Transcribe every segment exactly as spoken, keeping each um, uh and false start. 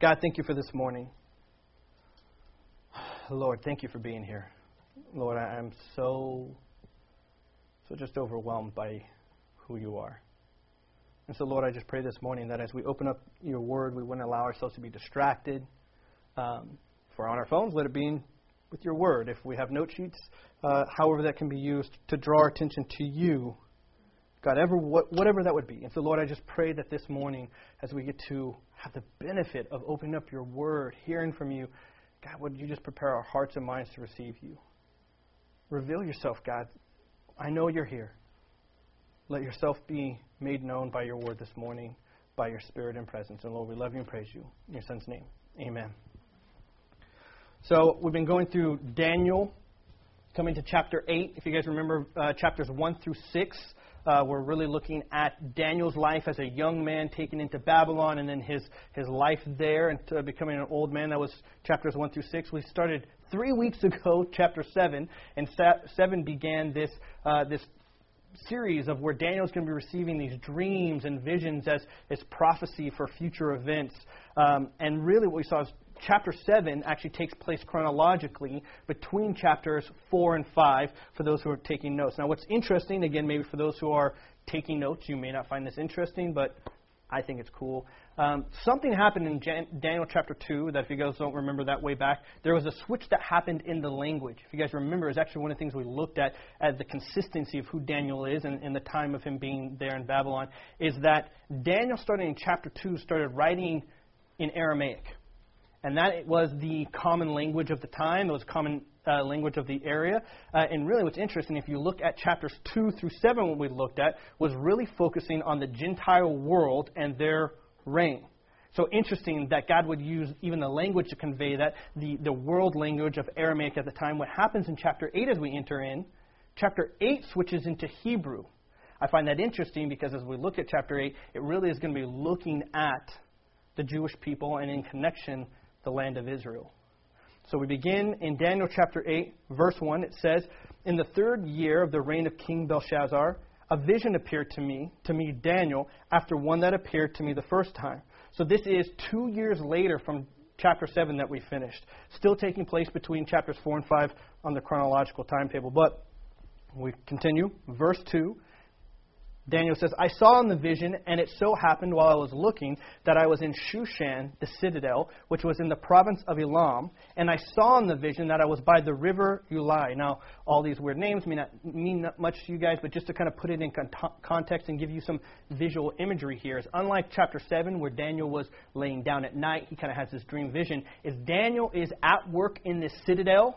God, thank you for this morning. Lord, thank you for being here. Lord, I am so, so just overwhelmed by who you are. And so, Lord, I just pray this morning that as we open up your word, we wouldn't allow ourselves to be distracted. Um, if we're on our phones, let it be in, with your word. If we have note sheets, uh, however that can be used to draw our attention to you, God, ever, what, whatever that would be. And so, Lord, I just pray that this morning, as we get to have the benefit of opening up your word, hearing from you, God, would you just prepare our hearts and minds to receive you? Reveal yourself, God. I know you're here. Let yourself be made known by your word this morning, by your spirit and presence. And Lord, we love you and praise you. In your son's name, amen. So we've been going through Daniel, coming to chapter eight. If you guys remember uh, chapters one through six, uh, we're really looking at Daniel's life as a young man taken into Babylon, and then his, his life there and uh, becoming an old man. That was chapters one through six. We started three weeks ago, chapter seven, and sa- seven began this uh, this series of where Daniel's going to be receiving these dreams and visions as, as prophecy for future events. Um, and really what we saw is chapter seven actually takes place chronologically between chapters four and five for those who are taking notes. Now what's interesting, again, maybe for those who are taking notes, you may not find this interesting, but I think it's cool. Um, something happened in Jan- Daniel chapter two that if you guys don't remember that way back, there was a switch that happened in the language. If you guys remember, it's actually one of the things we looked at as the consistency of who Daniel is and, and the time of him being there in Babylon, is that Daniel, starting in chapter two, started writing in Aramaic. And that was the common language of the time. It was common uh, language of the area. Uh, and really what's interesting, if you look at chapters two through seven, what we looked at was really focusing on the Gentile world and their reign. So interesting that God would use even the language to convey that, the, the world language of Aramaic at the time. What happens in chapter eight as we enter in, chapter eight switches into Hebrew. I find that interesting because as we look at chapter eight, it really is going to be looking at the Jewish people and in connection the land of Israel. So we begin in Daniel chapter eight, verse one. It says, "In the third year of the reign of King Belshazzar, a vision appeared to me, to me Daniel, after one that appeared to me the first time." So this is two years later from chapter seven that we finished. Still taking place between chapters four and five on the chronological timetable. But we continue. Verse two. Daniel says, "I saw in the vision, and it so happened while I was looking that I was in Shushan, the citadel, which was in the province of Elam, and I saw in the vision that I was by the river Ulai." Now, all these weird names may not mean that much to you guys, but just to kind of put it in con- context and give you some visual imagery here, is unlike chapter seven, where Daniel was laying down at night, he kind of has this dream vision, is Daniel is at work in this citadel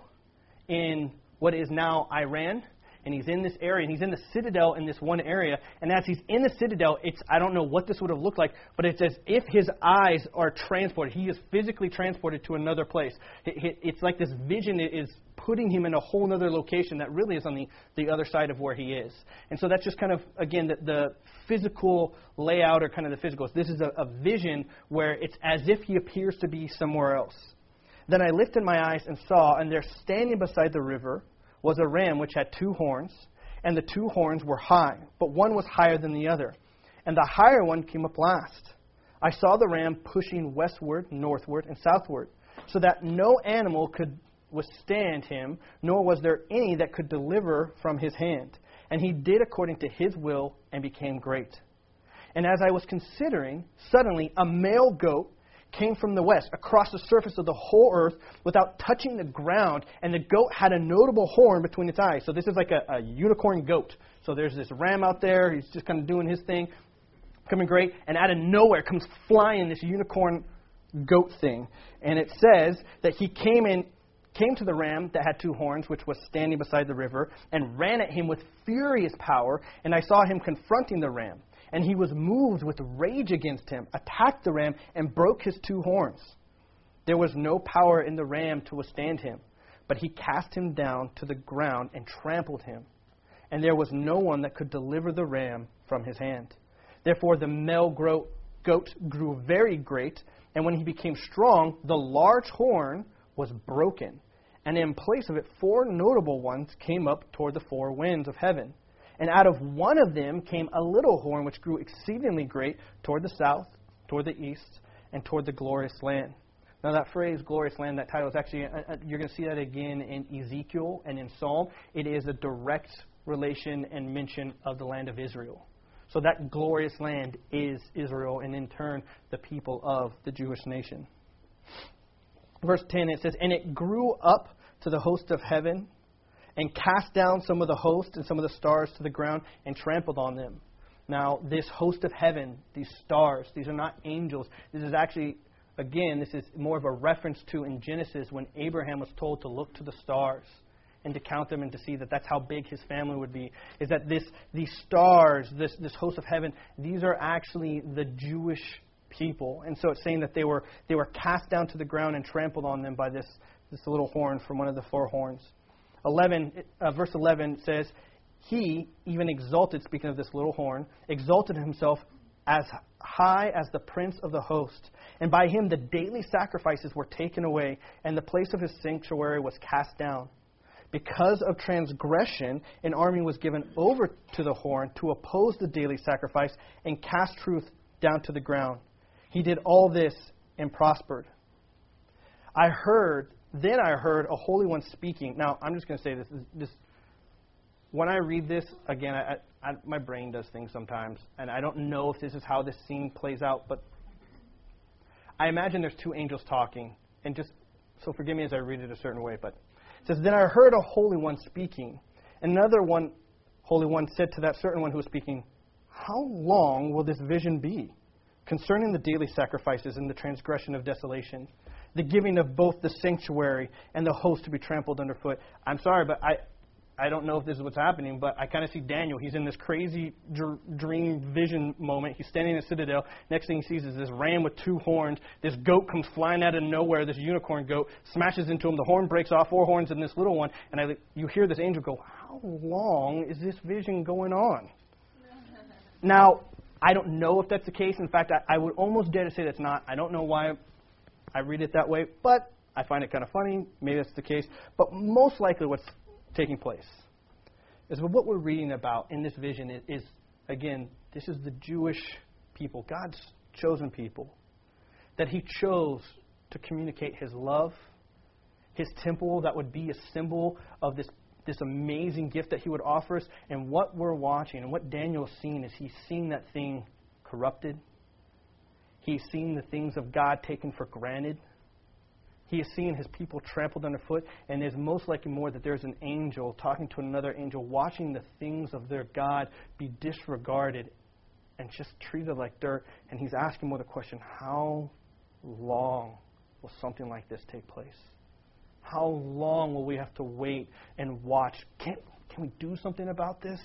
in what is now Iran. And he's in this area, and he's in the citadel in this one area. And as he's in the citadel, it's I don't know what this would have looked like, but it's as if his eyes are transported. He is physically transported to another place. It's like this vision is putting him in a whole other location that really is on the, the other side of where he is. And so that's just kind of, again, the, the physical layout or kind of the physicals. This is a, a vision where it's as if he appears to be somewhere else. "Then I lifted my eyes and saw, and there standing beside the river was a ram which had two horns, and the two horns were high, but one was higher than the other. And the higher one came up last. I saw the ram pushing westward, northward, and southward, so that no animal could withstand him, nor was there any that could deliver from his hand. And he did according to his will and became great. And as I was considering, suddenly a male goat came from the west, across the surface of the whole earth, without touching the ground, and the goat had a notable horn between its eyes." So this is like a, a unicorn goat. So there's this ram out there, he's just kind of doing his thing, coming great, and out of nowhere comes flying this unicorn goat thing. And it says that he came in, came to the ram that had two horns, which was standing beside the river, and ran at him with furious power, and I saw him confronting the ram. And he was moved with rage against him, attacked the ram, and broke his two horns. There was no power in the ram to withstand him, but he cast him down to the ground and trampled him. And there was no one that could deliver the ram from his hand. Therefore the male goat grew very great, and when he became strong, the large horn was broken. And in place of it, four notable ones came up toward the four winds of heaven. And out of one of them came a little horn which grew exceedingly great toward the south, toward the east, and toward the glorious land. Now that phrase, glorious land, that title is actually, uh, uh, you're going to see that again in Ezekiel and in Psalm. It is a direct relation and mention of the land of Israel. So that glorious land is Israel, and in turn, the people of the Jewish nation. Verse ten, it says, "And it grew up to the host of heaven, and cast down some of the host and some of the stars to the ground, and trampled on them." Now, this host of heaven, these stars, these are not angels. This is actually, again, this is more of a reference to in Genesis when Abraham was told to look to the stars and to count them and to see that that's how big his family would be. Is that this these stars, this, this host of heaven, these are actually the Jewish people. And so it's saying that they were they were cast down to the ground and trampled on them by this, this little horn from one of the four horns. eleven, uh, verse eleven says, "He even exalted," speaking of this little horn, "exalted himself as high as the prince of the host. And by him the daily sacrifices were taken away, and the place of his sanctuary was cast down. Because of transgression, an army was given over to the horn to oppose the daily sacrifice and cast truth down to the ground. He did all this and prospered. I heard, then I heard a Holy One speaking." Now, I'm just going to say this. this when I read this, again, I, I, my brain does things sometimes, and I don't know if this is how this scene plays out, but I imagine there's two angels talking, and just, so forgive me as I read it a certain way, but it says, "Then I heard a Holy One speaking. Another one, Holy One, said to that certain one who was speaking, 'How long will this vision be concerning the daily sacrifices and the transgression of desolation, the giving of both the sanctuary and the host to be trampled underfoot?'" I'm sorry, but I, I don't know if this is what's happening, but I kind of see Daniel. He's in this crazy dr- dream vision moment. He's standing in a citadel. Next thing he sees is this ram with two horns. This goat comes flying out of nowhere, this unicorn goat, smashes into him. The horn breaks off, four horns in this little one. And I, you hear this angel go, "How long is this vision going on?" Now, I don't know if that's the case. In fact, I, I would almost dare to say that's not. I don't know why I read it that way, but I find it kind of funny. Maybe that's the case. But most likely what's taking place is what we're reading about in this vision is, is, again, this is the Jewish people, God's chosen people, that he chose to communicate his love, his temple that would be a symbol of this this amazing gift that he would offer us. And what we're watching and what Daniel's seeing is he's seeing that thing corrupted. He's seeing the things of God taken for granted. He is seeing his people trampled underfoot, and there's most likely more that there's an angel talking to another angel, watching the things of their God be disregarded and just treated like dirt. And he's asking more the question, how long will something like this take place? How long will we have to wait and watch? Can, can we do something about this?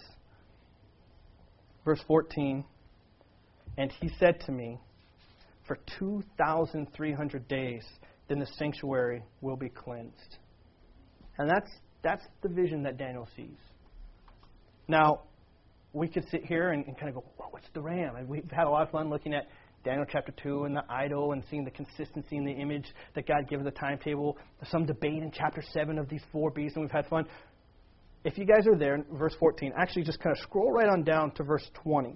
Verse fourteen, "And he said to me, for two thousand three hundred days, then the sanctuary will be cleansed." And that's that's the vision that Daniel sees. Now, we could sit here and, and kind of go, well, what's the ram? And we've had a lot of fun looking at Daniel chapter two and the idol and seeing the consistency in the image that God gives the timetable. There's some debate in chapter seven of these four beasts, and we've had fun. If you guys are there in verse fourteen, actually just kind of scroll right on down to verse twenty.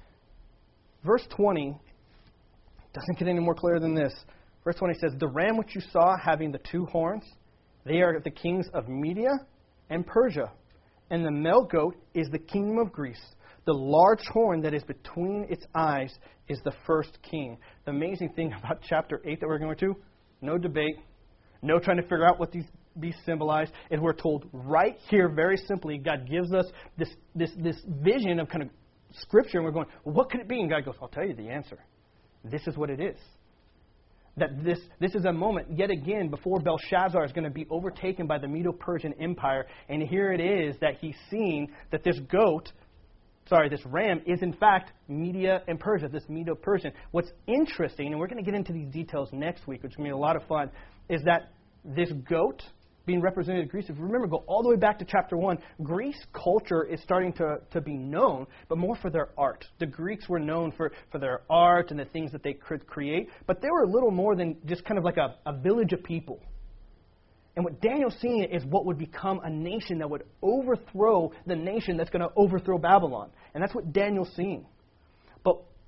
Verse twenty doesn't get any more clear than this. Verse twenty says, "The ram which you saw having the two horns, they are the kings of Media and Persia. And the male goat is the kingdom of Greece. The large horn that is between its eyes is the first king." The amazing thing about chapter eight that we're going to, no debate, no trying to figure out what these beasts symbolize, is we're told right here, very simply, God gives us this, this, this vision of kind of Scripture, and we're going, well, what could it be? And God goes, I'll tell you the answer. This is what it is. That this, this is a moment, yet again, before Belshazzar is going to be overtaken by the Medo-Persian Empire. And here it is that he's seeing that this goat, sorry, this ram is in fact Media and Persia, this Medo-Persian. What's interesting, and we're going to get into these details next week, which is going to be a lot of fun, is that this goat being represented in Greece, if you remember, go all the way back to chapter one, Greece culture is starting to, to be known, but more for their art. The Greeks were known for, for their art and the things that they could create, but they were a little more than just kind of like a, a village of people. And what Daniel's seeing is what would become a nation that would overthrow the nation that's going to overthrow Babylon. And that's what Daniel's seeing. But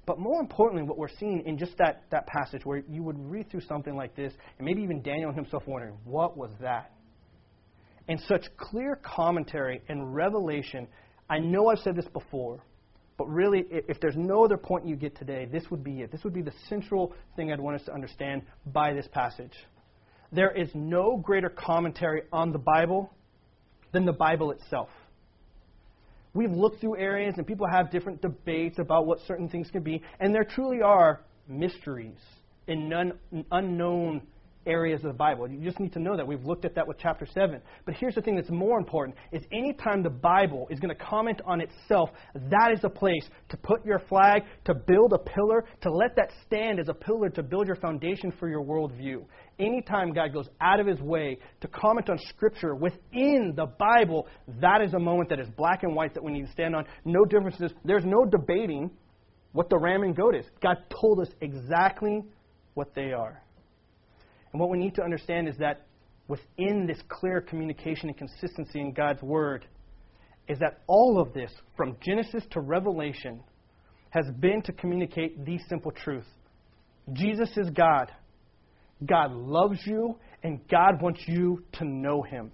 But more importantly, what we're seeing in just that, that passage where you would read through something like this, and maybe even Daniel himself wondering, what was that? And such clear commentary and revelation. I know I've said this before, but really, if there's no other point you get today, this would be it. This would be the central thing I'd want us to understand by this passage. There is no greater commentary on the Bible than the Bible itself. We've looked through areas, and people have different debates about what certain things can be, and there truly are mysteries in none, unknown areas of the Bible. You just need to know that. We've looked at that with chapter seven. But here's the thing that's more important, is anytime the Bible is going to comment on itself, that is a place to put your flag, to build a pillar, to let that stand as a pillar to build your foundation for your worldview. Anytime God goes out of His way to comment on Scripture within the Bible, that is a moment that is black and white that we need to stand on. No differences. There's no debating what the ram and goat is. God told us exactly what they are. And what we need to understand is that within this clear communication and consistency in God's Word is that all of this, from Genesis to Revelation, has been to communicate the simple truth. Jesus is God. God loves you, and God wants you to know Him.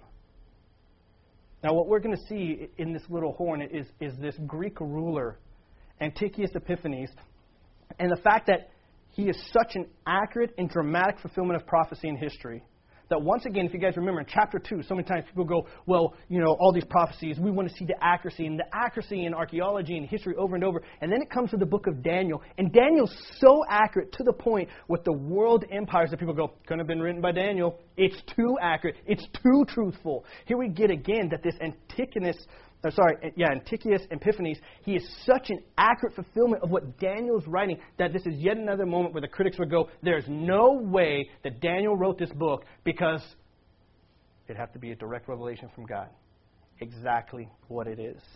Now, what we're going to see in this little horn is, is this Greek ruler, Antiochus Epiphanes, and the fact that he is such an accurate and dramatic fulfillment of prophecy in history that once again, if you guys remember in chapter two, so many times people go, well, you know, all these prophecies, we want to see the accuracy, and the accuracy in archaeology and history over and over. And then it comes to the book of Daniel, and Daniel's so accurate to the point with the world empires that people go, couldn't have been written by Daniel. It's too accurate. It's too truthful. Here we get again that this Antiochus Uh, sorry, yeah, Antiochus Epiphanes, he is such an accurate fulfillment of what Daniel's writing that this is yet another moment where the critics would go, there's no way that Daniel wrote this book because it'd have to be a direct revelation from God. Exactly what it is.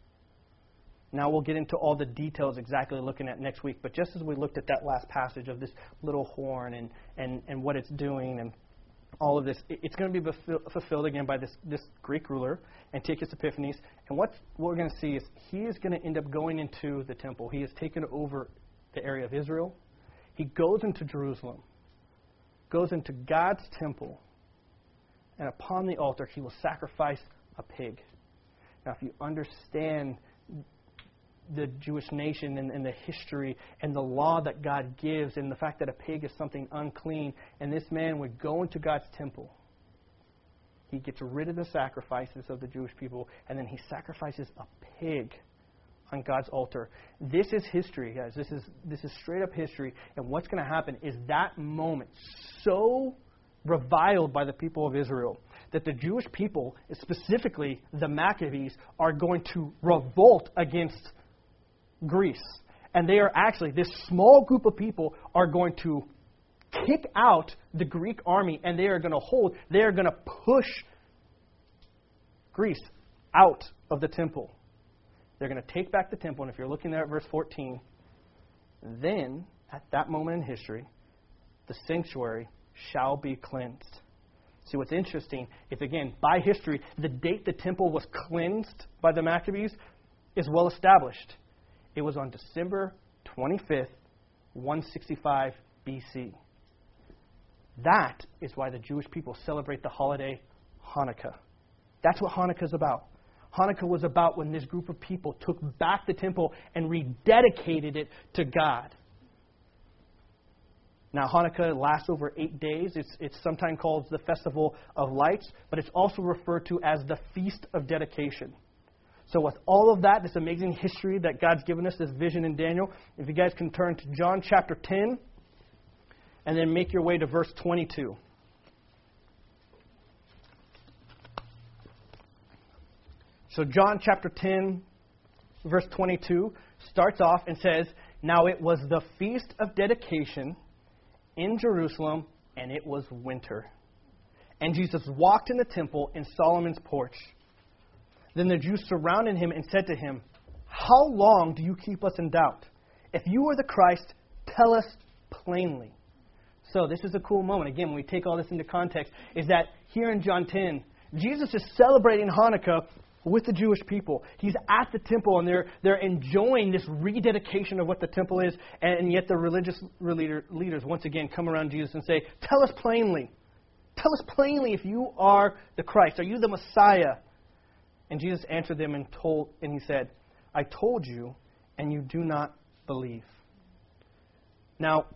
Now we'll get into all the details exactly looking at next week, but just as we looked at that last passage of this little horn and, and, and what it's doing and all of this, it's going to be fulfilled again by this, this Greek ruler, Antiochus Epiphanes. And what's, what we're going to see is he is going to end up going into the temple. He has taken over the area of Israel. He goes into Jerusalem, goes into God's temple, and upon the altar he will sacrifice a pig. Now, if you understand the Jewish nation and, and the history and the law that God gives and the fact that a pig is something unclean, and this man would go into God's temple. He gets rid of the sacrifices of the Jewish people, and then he sacrifices a pig on God's altar. This is history, guys. This is this is straight up history. And what's going to happen is that moment so reviled by the people of Israel that the Jewish people, specifically the Maccabees, are going to revolt against Greece. And they are actually, this small group of people are going to kick out the Greek army, and they are going to hold, they are going to push Greece out of the temple. They're going to take back the temple, and if you're looking there at verse fourteen, then, at that moment in history, the sanctuary shall be cleansed. See, what's interesting is, again, by history, the date the temple was cleansed by the Maccabees is well established. It was on December twenty-fifth, one sixty-five B C. That is why the Jewish people celebrate the holiday Hanukkah. That's what Hanukkah is about. Hanukkah was about when this group of people took back the temple and rededicated it to God. Now, Hanukkah lasts over eight days. It's, it's sometimes called the Festival of Lights, but it's also referred to as the Feast of Dedication. So with all of that, this amazing history that God's given us, this vision in Daniel, if you guys can turn to John chapter ten, and then make your way to verse twenty-two. So John chapter ten, verse twenty-two, starts off and says, "Now it was the Feast of Dedication in Jerusalem, and it was winter. And Jesus walked in the temple in Solomon's porch. Then the Jews surrounded him and said to him, 'How long do you keep us in doubt? If you are the Christ, tell us plainly.'" So this is a cool moment. Again, when we take all this into context, is that here in John ten, Jesus is celebrating Hanukkah with the Jewish people. He's at the temple, and they're they're enjoying this rededication of what the temple is, and yet the religious leader, leaders once again come around Jesus and say, tell us plainly. Tell us plainly if you are the Christ. Are you the Messiah? And Jesus answered them and told, and he said, I told you, and you do not believe. Now,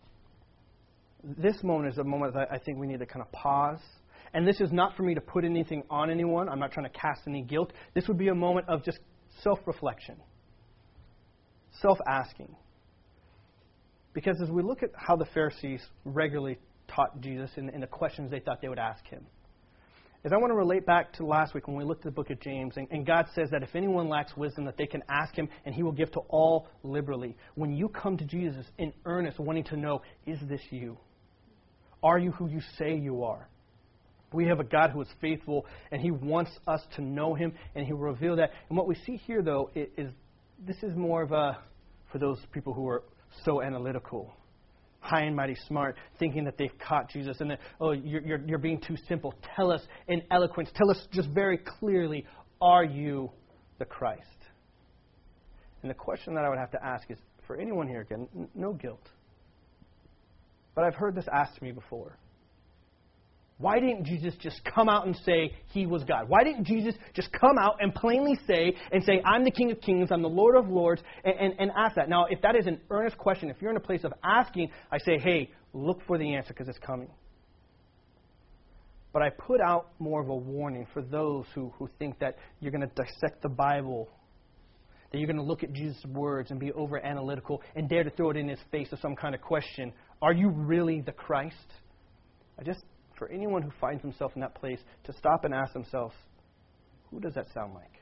this moment is a moment that I think we need to kind of pause. And this is not for me to put anything on anyone. I'm not trying to cast any guilt. This would be a moment of just self-reflection, self-asking. Because as we look at how the Pharisees regularly taught Jesus and, and the questions they thought they would ask him, is I want to relate back to last week when we looked at the book of James, and, and God says that if anyone lacks wisdom, that they can ask him, and he will give to all liberally. When you come to Jesus in earnest, wanting to know, is this you? Are you who you say you are? We have a God who is faithful, and he wants us to know him, and he will reveal that. And what we see here, though, is, is this is more of a, for those people who are so analytical, high and mighty smart, thinking that they've caught Jesus, and that, oh, you're, you're, you're being too simple. Tell us in eloquence, tell us just very clearly, are you the Christ? And the question that I would have to ask is, for anyone here, again, n- no guilt. But I've heard this asked to me before. Why didn't Jesus just come out and say he was God? Why didn't Jesus just come out and plainly say, and say, I'm the King of Kings, I'm the Lord of Lords, and, and, and ask that? Now, if that is an earnest question, if you're in a place of asking, I say, hey, look for the answer because it's coming. But I put out more of a warning for those who, who think that you're going to dissect the Bible, that you're going to look at Jesus' words and be over-analytical and dare to throw it in his face with some kind of question. Are you really the Christ? I just... For anyone who finds himself in that place, to stop and ask themselves, who does that sound like?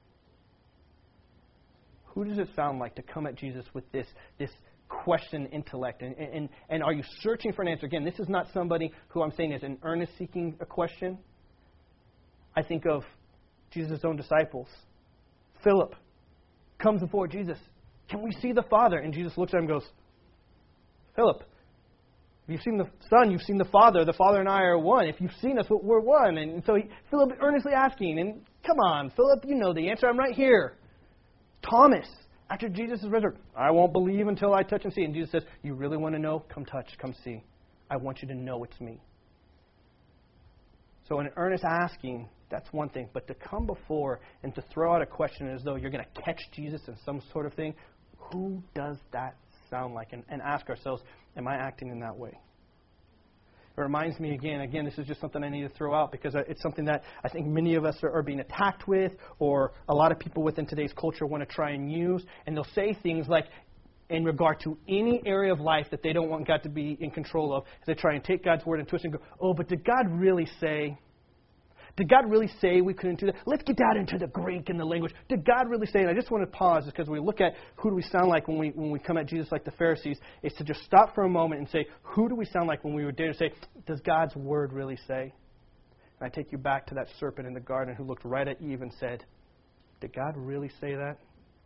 Who does it sound like to come at Jesus with this, this question intellect? And, and, and are you searching for an answer? Again, this is not somebody who I'm saying is in earnest seeking a question. I think of Jesus' own disciples. Philip comes before Jesus. Can we see the Father? And Jesus looks at him and goes, Philip, if you've seen the Son, you've seen the Father. The Father and I are one. If you've seen us, we're one. And so he, Philip earnestly asking, and come on, Philip, you know the answer. I'm right here. Thomas, after Jesus is resurrected, I won't believe until I touch and see. And Jesus says, you really want to know? Come touch, come see. I want you to know it's me. So in earnest asking, that's one thing. But to come before and to throw out a question as though you're going to catch Jesus in some sort of thing, who does that sound like? And, and ask ourselves, am I acting in that way? It reminds me again, again, this is just something I need to throw out because it's something that I think many of us are, are being attacked with, or a lot of people within today's culture want to try and use. And they'll say things like, in regard to any area of life that they don't want God to be in control of, they try and take God's word and twist it and go, oh, but did God really say? Did God really say we couldn't do that? Let's get down into the Greek and the language. Did God really say? And I just want to pause because we look at who do we sound like when we when we come at Jesus like the Pharisees, is to just stop for a moment and say, who do we sound like when we would dare to say, does God's word really say? And I take you back to that serpent in the garden who looked right at Eve and said, did God really say that?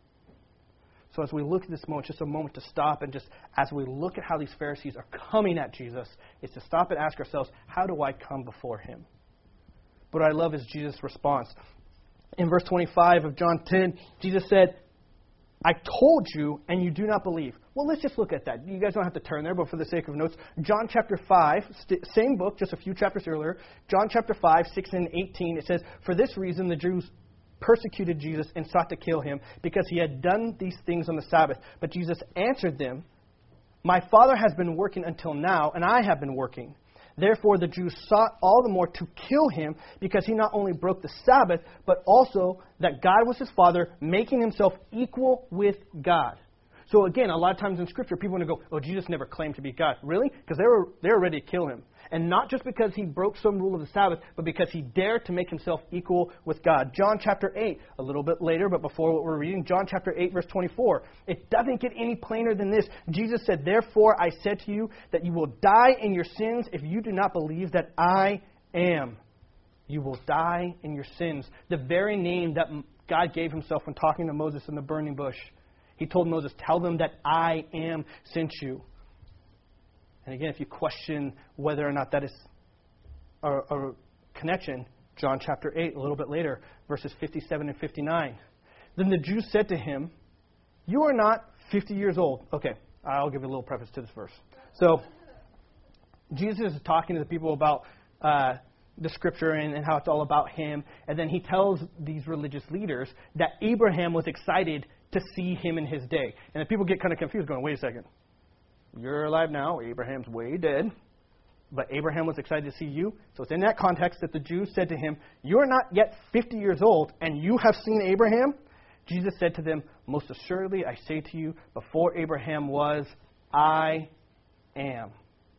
So as we look at this moment, just a moment to stop and just as we look at how these Pharisees are coming at Jesus, is to stop and ask ourselves, how do I come before him? But what I love is Jesus' response. In verse twenty-five of John ten, Jesus said, I told you, and you do not believe. Well, let's just look at that. You guys don't have to turn there, but for the sake of notes, John chapter five, st- same book, just a few chapters earlier. John chapter five, six and eighteen, it says, for this reason the Jews persecuted Jesus and sought to kill him, because he had done these things on the Sabbath. But Jesus answered them, my Father has been working until now, and I have been working. Therefore, the Jews sought all the more to kill him, because he not only broke the Sabbath, but also that God was his Father, making himself equal with God. So again, a lot of times in Scripture, people want to go, oh, Jesus never claimed to be God. Really? Because they were, they were ready to kill him. And not just because he broke some rule of the Sabbath, but because he dared to make himself equal with God. John chapter eight, a little bit later, but before what we're reading, John chapter eight, verse twenty-four. It doesn't get any plainer than this. Jesus said, therefore I said to you that you will die in your sins if you do not believe that I am. You will die in your sins. The very name that God gave himself when talking to Moses in the burning bush. He told Moses, tell them that I am sent you. And again, if you question whether or not that is a, a connection, John chapter eight, a little bit later, verses fifty-seven and fifty-nine. Then the Jews said to him, "You are not fifty years old." Okay, I'll give you a little preface to this verse. So, Jesus is talking to the people about uh, the Scripture and, and how it's all about Him. And then He tells these religious leaders that Abraham was excited to see Him in His day. And the people get kind of confused, going, wait a second. You're alive now. Abraham's way dead. But Abraham was excited to see you. So it's in that context that the Jews said to Him, "You are not yet fifty years old, and you have seen Abraham?" Jesus said to them, "Most assuredly, I say to you, before Abraham was, I am."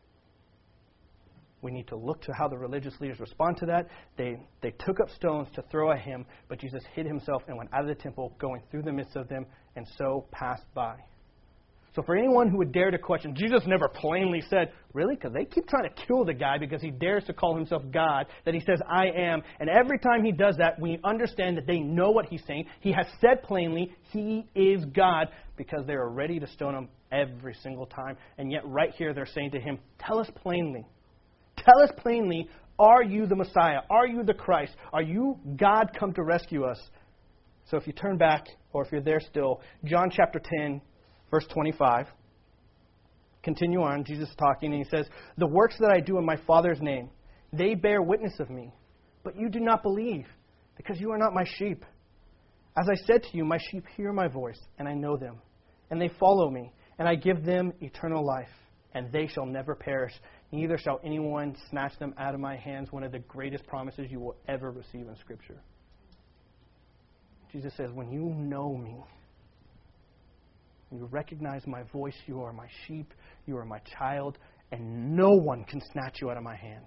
We need to look to how the religious leaders respond to that. They they took up stones to throw at Him, but Jesus hid Himself and went out of the temple, going through the midst of them, and so passed by. So for anyone who would dare to question, Jesus never plainly said, really? Because they keep trying to kill the guy because he dares to call himself God, that He says, I am. And every time He does that, we understand that they know what He's saying. He has said plainly, He is God, because they are ready to stone Him every single time. And yet right here they're saying to Him, tell us plainly. Tell us plainly, are you the Messiah? Are you the Christ? Are you God come to rescue us? So if you turn back, or if you're there still, John chapter ten, verse twenty-five. Continue on, Jesus is talking, and He says, "The works that I do in my Father's name, they bear witness of me. But you do not believe, because you are not my sheep. As I said to you, my sheep hear my voice, and I know them. And they follow me, and I give them eternal life. And they shall never perish, neither shall anyone snatch them out of my hands." One of the greatest promises you will ever receive in Scripture. Jesus says, when you know me, you recognize my voice, you are my sheep, you are my child, and no one can snatch you out of my hand.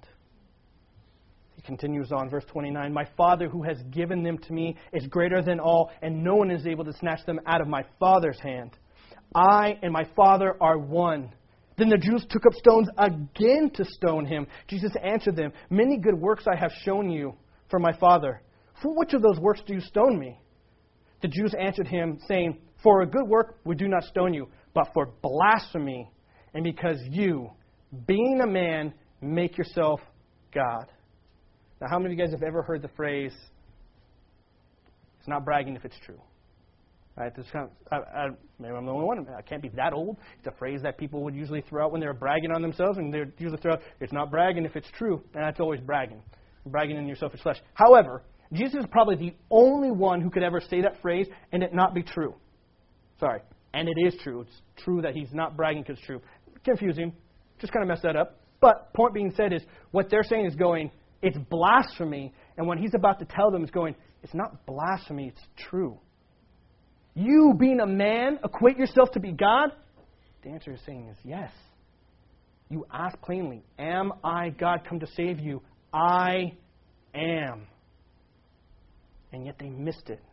He continues on, verse twenty-nine, "My Father who has given them to me is greater than all, and no one is able to snatch them out of my Father's hand. I and my Father are one." Then the Jews took up stones again to stone Him. Jesus answered them, "Many good works I have shown you from my Father. For which of those works do you stone me?" The Jews answered Him, saying, "For a good work we do not stone you, but for blasphemy, and because you, being a man, make yourself God." Now, how many of you guys have ever heard the phrase, "It's not bragging if it's true"? Right, this kind of, I, I, maybe I'm the only one. I can't be that old. It's a phrase that people would usually throw out when they were bragging on themselves, and they would usually throw out, "It's not bragging if it's true," and that's always bragging, bragging in your selfish flesh. However, Jesus is probably the only one who could ever say that phrase and it not be true. Sorry, and it is true. It's true that He's not bragging because it's true. Confusing. Just kind of mess that up. But point being said is, what they're saying is going, it's blasphemy, and what He's about to tell them is going, it's not blasphemy, it's true. You, being a man, equate yourself to be God? The answer is saying is yes. You ask plainly, am I God come to save you? I am. And yet they missed it.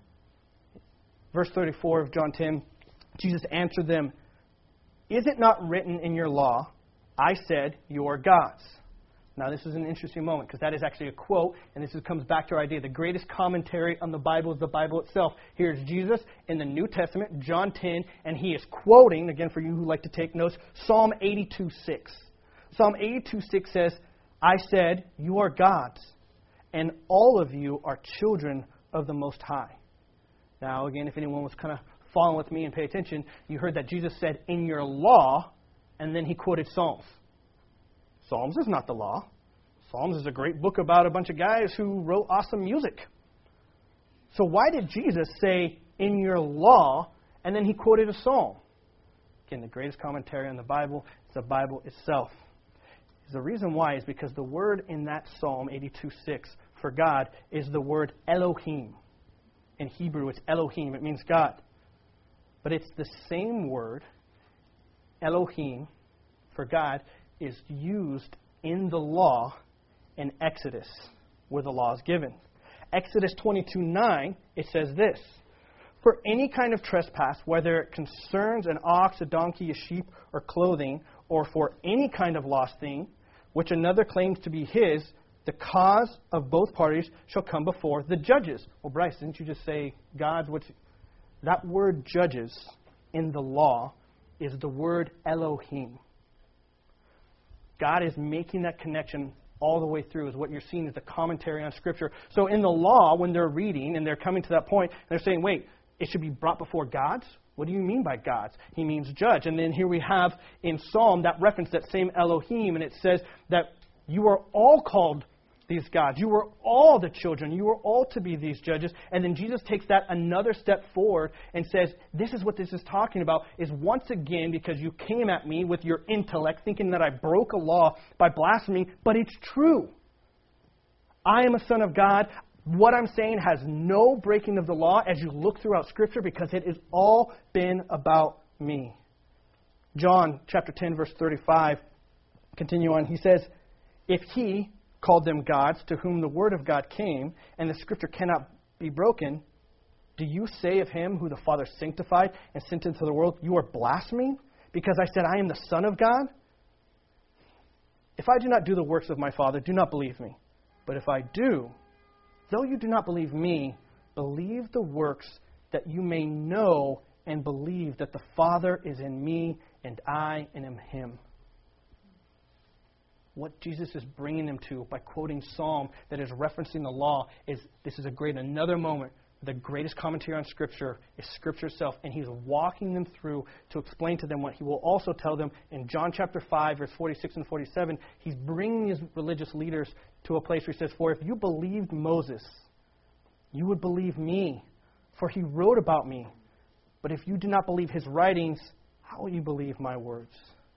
Verse thirty-four of John ten, Jesus answered them, "Is it not written in your law, I said you are gods?" Now, this is an interesting moment because that is actually a quote, and this is, comes back to our idea. The greatest commentary on the Bible is the Bible itself. Here's Jesus in the New Testament, John ten, and He is quoting, again for you who like to take notes, Psalm eighty-two six. Psalm eighty-two six says, "I said, you are gods, and all of you are children of the Most High." Now, again, if anyone was kind of following with me and pay attention, you heard that Jesus said, "in your law," and then He quoted Psalms. Psalms is not the law. Psalms is a great book about a bunch of guys who wrote awesome music. So why did Jesus say, "in your law," and then He quoted a psalm? Again, the greatest commentary on the Bible is the Bible itself. The reason why is because the word in that Psalm eighty-two six for God is the word Elohim. In Hebrew, it's Elohim. It means God. But it's the same word, Elohim, for God, is used in the law in Exodus, where the law is given. Exodus twenty-two nine, it says this, "For any kind of trespass, whether it concerns an ox, a donkey, a sheep, or clothing, or for any kind of lost thing, which another claims to be his, the cause of both parties shall come before the judges." Well, Bryce, didn't you just say God's? What's that word "judges" in the law is the word Elohim. God is making that connection all the way through is what you're seeing as the commentary on Scripture. So in the law, when they're reading and they're coming to that point, they're saying, wait, it should be brought before gods? What do you mean by gods? He means judge. And then here we have in Psalm that reference, that same Elohim, and it says that you are all called these gods. You were all the children. You were all to be these judges. And then Jesus takes that another step forward and says, this is what this is talking about, is once again, because you came at me with your intellect, thinking that I broke a law by blaspheming, but it's true. I am a son of God. What I'm saying has no breaking of the law as you look throughout Scripture, because it has all been about me. John chapter ten, verse thirty-five, continue on. He says, if he called them gods to whom the word of God came, and the Scripture cannot be broken, do you say of him who the Father sanctified and sent into the world, you are blaspheming, because I said I am the Son of God? If I do not do the works of my Father, do not believe me. But if I do, though you do not believe me, believe the works, that you may know and believe that the Father is in me and I am in him. What Jesus is bringing them to by quoting Psalm that is referencing the law is this is a great another moment. The greatest commentary on Scripture is Scripture itself, and he's walking them through to explain to them what he will also tell them in John chapter five, verse forty-six and forty-seven. He's bringing these religious leaders to a place where he says, for if you believed Moses, you would believe me, for he wrote about me. But if you do not believe his writings, how will you believe my words?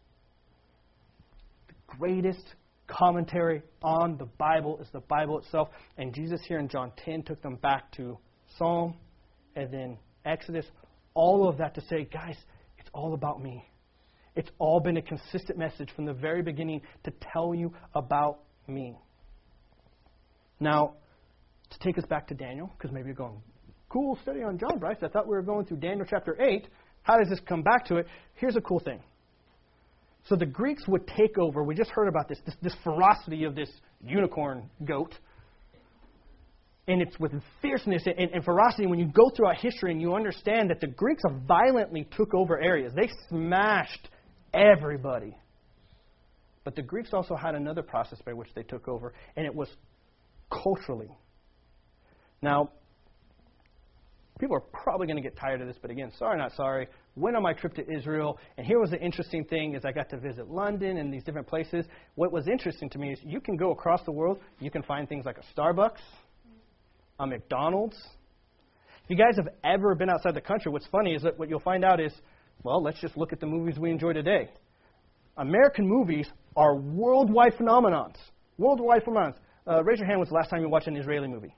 The greatest commentary on the Bible is the Bible itself. And Jesus here in John ten took them back to Psalm and then Exodus. All of that to say, guys, it's all about me. It's all been a consistent message from the very beginning to tell you about me. Now, to take us back to Daniel, because maybe you're going, cool study on John, Bryce. I thought we were going through Daniel chapter eight. How does this come back to it? Here's a cool thing. So the Greeks would take over. We just heard about this, this, this ferocity of this unicorn goat. And it's with fierceness and, and ferocity. When you go throughout history and you understand that the Greeks violently took over areas. They smashed everybody. But the Greeks also had another process by which they took over, and it was culturally. Now, people are probably going to get tired of this, but again, sorry, not sorry. Went on my trip to Israel, and here was the interesting thing is I got to visit London and these different places. What was interesting to me is you can go across the world, you can find things like a Starbucks, a McDonald's. If you guys have ever been outside the country, what's funny is that what you'll find out is, well, let's just look at the movies we enjoy today. American movies are worldwide phenomenons. Worldwide phenomenons. Uh, raise your hand, when's the last time you watched an Israeli movie?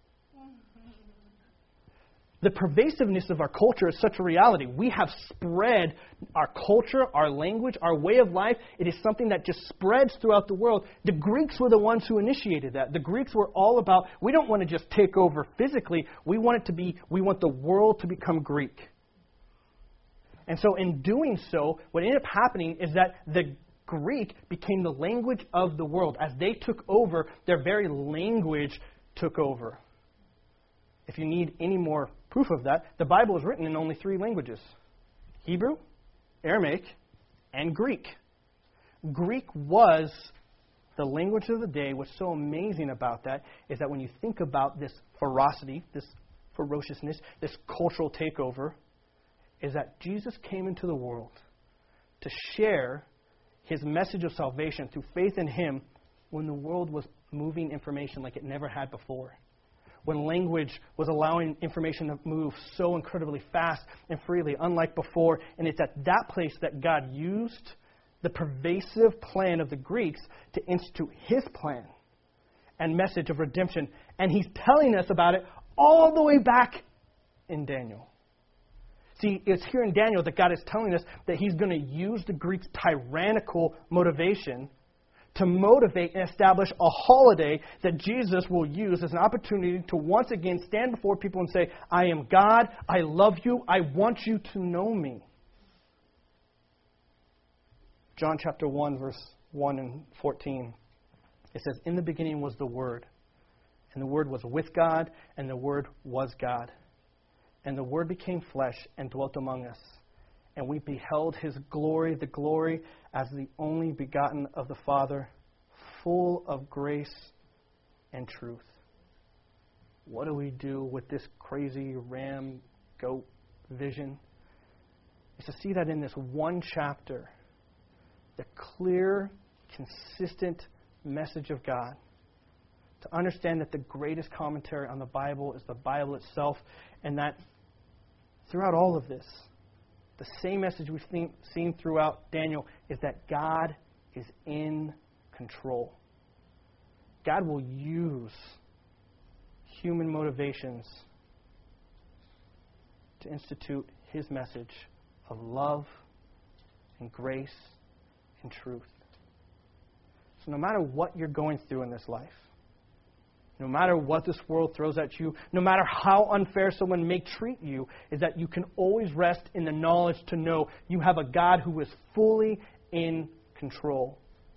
The pervasiveness of our culture is such a reality. We have spread our culture, our language, our way of life. It is something that just spreads throughout the world. The Greeks were the ones who initiated that. The Greeks were all about, we don't want to just take over physically. We want it to be, we want the world to become Greek. And so in doing so, what ended up happening is that the Greek became the language of the world. As they took over, their very language took over. If you need any more proof of that, the Bible is written in only three languages: Hebrew, Aramaic, and Greek. Greek was the language of the day. What's so amazing about that is that when you think about this ferocity, this ferociousness, this cultural takeover, is that Jesus came into the world to share his message of salvation through faith in him when the world was moving information like it never had before. When language was allowing information to move so incredibly fast and freely, unlike before. And it's at that place that God used the pervasive plan of the Greeks to institute his plan and message of redemption. And he's telling us about it all the way back in Daniel. See, it's here in Daniel that God is telling us that he's going to use the Greeks' tyrannical motivation to motivate and establish a holiday that Jesus will use as an opportunity to once again stand before people and say, I am God, I love you, I want you to know me. John chapter one, verse one and fourteen. It says, in the beginning was the Word, and the Word was with God, and the Word was God. And the Word became flesh and dwelt among us. And we beheld his glory, the glory as the only begotten of the Father, full of grace and truth. What do we do with this crazy ram, goat vision? Is to see that in this one chapter, the clear, consistent message of God. To understand that the greatest commentary on the Bible is the Bible itself, and that throughout all of this, the same message we've seen, seen throughout Daniel is that God is in control. God will use human motivations to institute His message of love and grace and truth. So no matter what you're going through in this life, no matter what this world throws at you, no matter how unfair someone may treat you, is that you can always rest in the knowledge to know you have a God who is fully in control.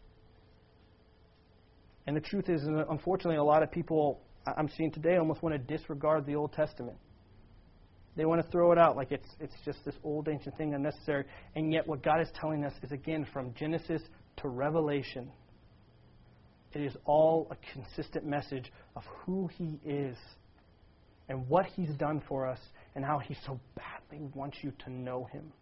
And the truth is, unfortunately, a lot of people I'm seeing today almost want to disregard the Old Testament. They want to throw it out like it's it's just this old ancient thing unnecessary. And yet what God is telling us is, again, from Genesis to Revelation, it is all a consistent message of who He is and what He's done for us and how He so badly wants you to know Him.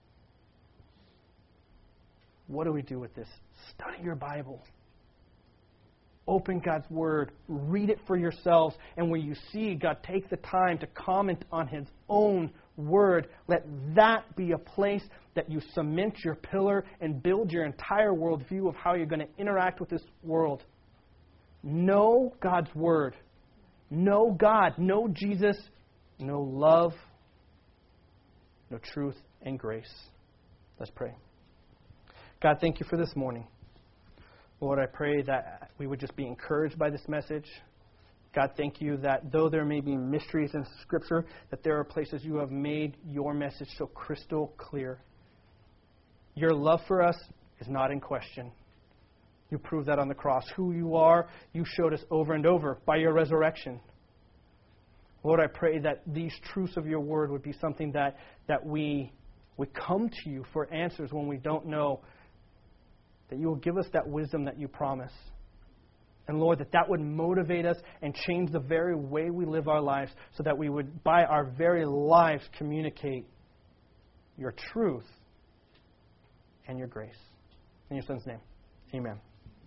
What do we do with this? Study your Bible. Open God's Word. Read it for yourselves. And when you see God take the time to comment on His own Word, let that be a place that you cement your pillar and build your entire worldview of how you're going to interact with this world. Know God's Word. Know God. Know Jesus. Know love. Know truth and grace. Let's pray. God, thank you for this morning. Lord, I pray that we would just be encouraged by this message. God, thank you that though there may be mysteries in Scripture, that there are places you have made your message so crystal clear. Your love for us is not in question. You proved that on the cross. Who you are, you showed us over and over by your resurrection. Lord, I pray that these truths of your word would be something that, that we, we come to you for answers when we don't know, that you will give us that wisdom that you promise. And Lord, that that would motivate us and change the very way we live our lives so that we would, by our very lives, communicate your truth and your grace. In your Son's name, amen.